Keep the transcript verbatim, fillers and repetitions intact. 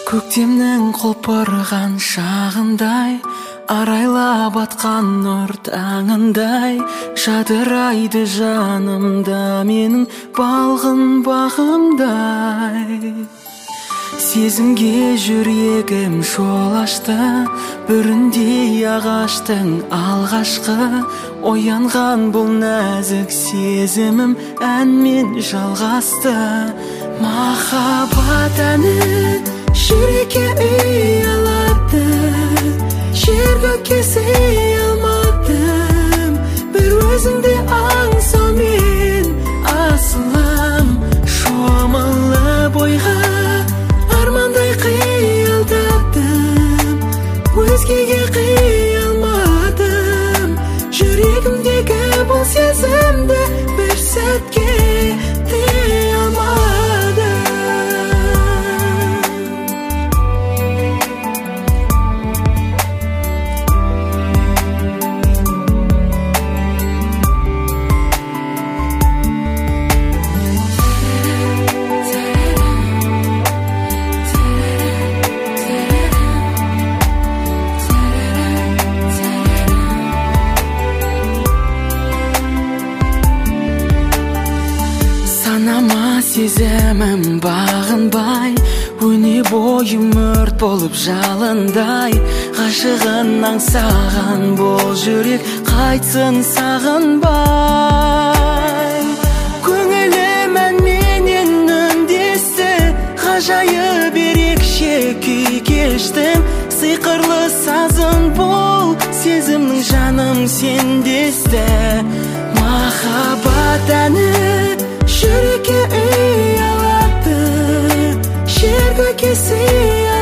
Көктемнің құлпырған шағындай, арайлап атқан нұр таңындай, жадырайды жанымда менің балғын бағымдай. Сезімге жүрегім жол ашты, бүріндей ағаштың алғашқы, оянған бұл нәзік сезімім әнмен жалғасты. Махаббат әні жүрекке үй алады, жер көкке сый алмадым, бір өзіңді аңсаумен асылым. Шомылып ойға армандай қиялдадым, өзгеге қия алмадым, жүрегімдегі бұл сезімді бір сәтке тыя алмадым. Санама сезімім бағынбай, өне бойым өрт болып жалындай, ғашығын аңсаған бұл жүрек қайтсын сағынбай. Көңілім әнменен үндесті, ғажайып ерекше күй кештім, сиқырлы сазын бұл сезімнің жаным сендесті. Махаббат әні жүрекке үй алады, жер көкке сый